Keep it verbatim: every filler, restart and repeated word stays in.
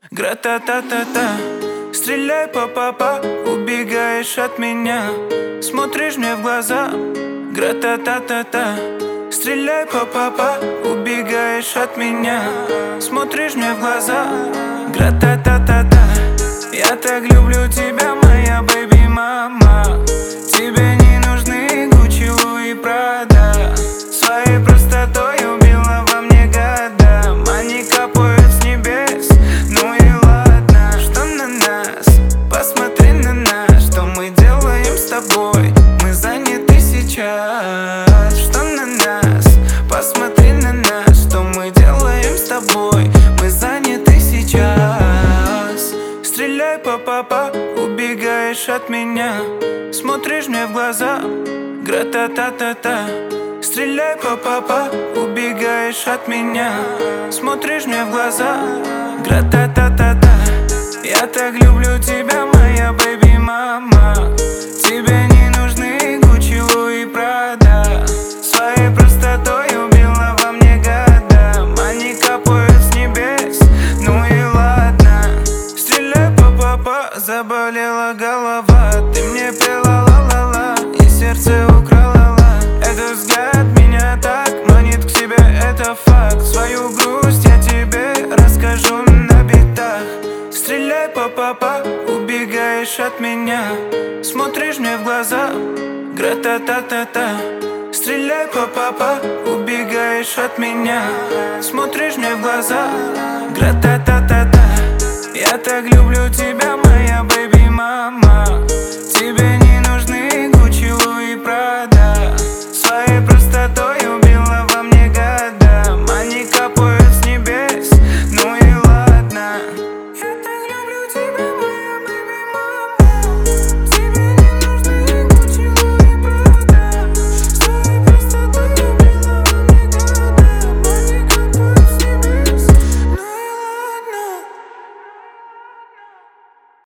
Гра-та-та-та-та, стреляй па-па-па, убегаешь от меня, смотришь мне в глаза. Гра-та-та-та-та, стреляй па-па-па, убегаешь от меня, смотришь мне в глаза. Гра-та-та-та-та, я так люблю тебя, моя бэйби-мама. Тебе не нужны Гуччи, Луи, Прада. Своей простотой убила во мне года. Они капают с небес, ну и ладно. Что на нас? Посмотри на нас. Что мы делаем с тобой? Мы заняты сейчас. Что на нас? Посмотри на нас. Что мы делаем с тобой? Мы заняты сейчас. Стреляй па-па-па, убегаешь от меня, смотришь мне в глаза. Гра-та-та-та-та, стреляй па-па-па, убегаешь от меня, смотришь мне в глаза. Гра-та-та-та-та, я так люблю тебя, моя бэйби-мама. Тебе не нужны Гуччи, Луи, Прада. Своей простотой убила во мне года. Они капают с небес, ну и ладно. Стреляй па-па-па, заболела голова. Ты мне пела ла-ла-ла и сердце украла ла. Этот взгляд меня так манит к себе, это факт. Свою грусть я тебе расскажу на битах. Стреляй па-па-па, убегаешь от меня, смотришь мне в глаза. Гра-та-та-та-та, стреляй па-па-па, убегаешь от меня, смотришь мне в глаза. Гра-та-та-та-та, я так люблю тебя,